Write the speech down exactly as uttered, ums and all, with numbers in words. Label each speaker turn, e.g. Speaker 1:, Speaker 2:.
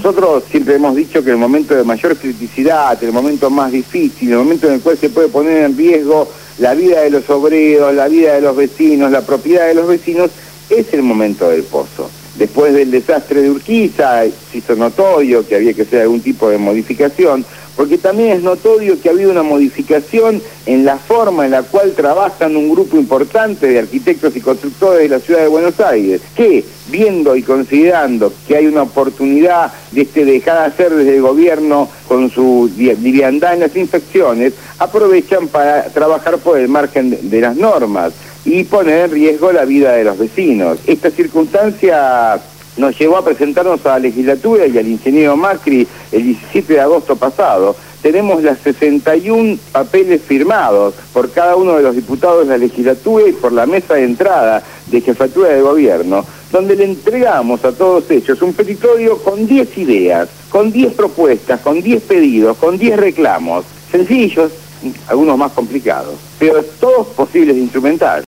Speaker 1: Nosotros siempre hemos dicho que el momento de mayor criticidad, el momento más difícil, el momento en el cual se puede poner en riesgo la vida de los obreros, la vida de los vecinos, la propiedad de los vecinos, es el momento del pozo. Después del desastre de Urquiza, se hizo notorio que había que hacer algún tipo de modificación, porque también es notorio que ha habido una modificación en la forma en la cual trabajan un grupo importante de arquitectos y constructores de la ciudad de Buenos Aires, que, viendo y considerando que hay una oportunidad de este dejar de hacer desde el gobierno con su liviandad en las inspecciones, aprovechan para trabajar por el margen de, de las normas y poner en riesgo la vida de los vecinos. Esta circunstancia nos llevó a presentarnos a la legislatura y al ingeniero Macri el diecisiete de agosto pasado. Tenemos las sesenta y un papeles firmados por cada uno de los diputados de la legislatura y por la mesa de entrada de jefatura de gobierno, donde le entregamos a todos ellos un petitorio con diez ideas, con diez propuestas, con diez pedidos, con diez reclamos, sencillos, algunos más complicados, pero todos posibles de instrumentar.